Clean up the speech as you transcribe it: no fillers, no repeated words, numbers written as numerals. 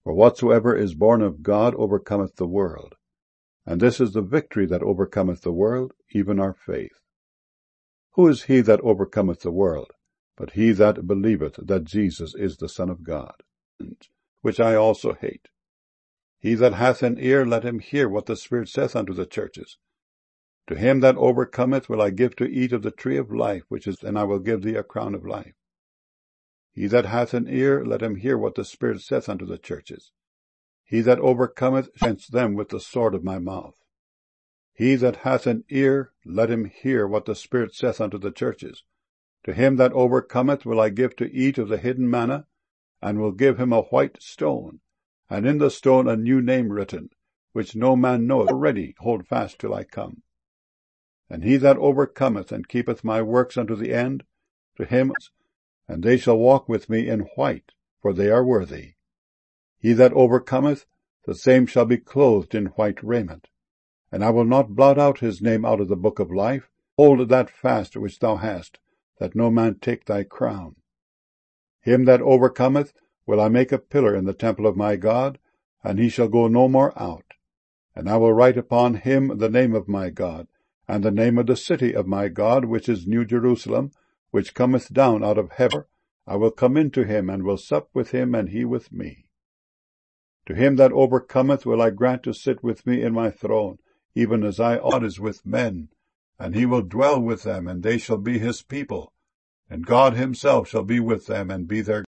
For whatsoever is born of God overcometh the world. And this is the victory that overcometh the world, even our faith. Who is he that overcometh the world, but he that believeth that Jesus is the Son of God? Which I also hate. He that hath an ear, let him hear what the Spirit saith unto the churches. To him that overcometh will I give to eat of the tree of life, and I will give thee a crown of life. He that hath an ear, let him hear what the Spirit saith unto the churches. He that overcometh against them with the sword of my mouth. He that hath an ear, let him hear what the Spirit saith unto the churches. To him that overcometh will I give to eat of the hidden manna, and will give him a white stone, and in the stone a new name written, which no man knoweth already. Hold fast till I come. And he that overcometh and keepeth my works unto the end, to him, and they shall walk with me in white, for they are worthy. He that overcometh, the same shall be clothed in white raiment. And I will not blot out his name out of the book of life. Hold that fast which thou hast, that no man take thy crown. Him that overcometh will I make a pillar in the temple of my God, and he shall go no more out. And I will write upon him the name of my God, and the name of the city of my God, which is New Jerusalem, which cometh down out of heaven. I will come into him, and will sup with him, and he with me. To him that overcometh will I grant to sit with me in my throne, even as I is with men, and he will dwell with them, and they shall be his people, and God himself shall be with them, and be their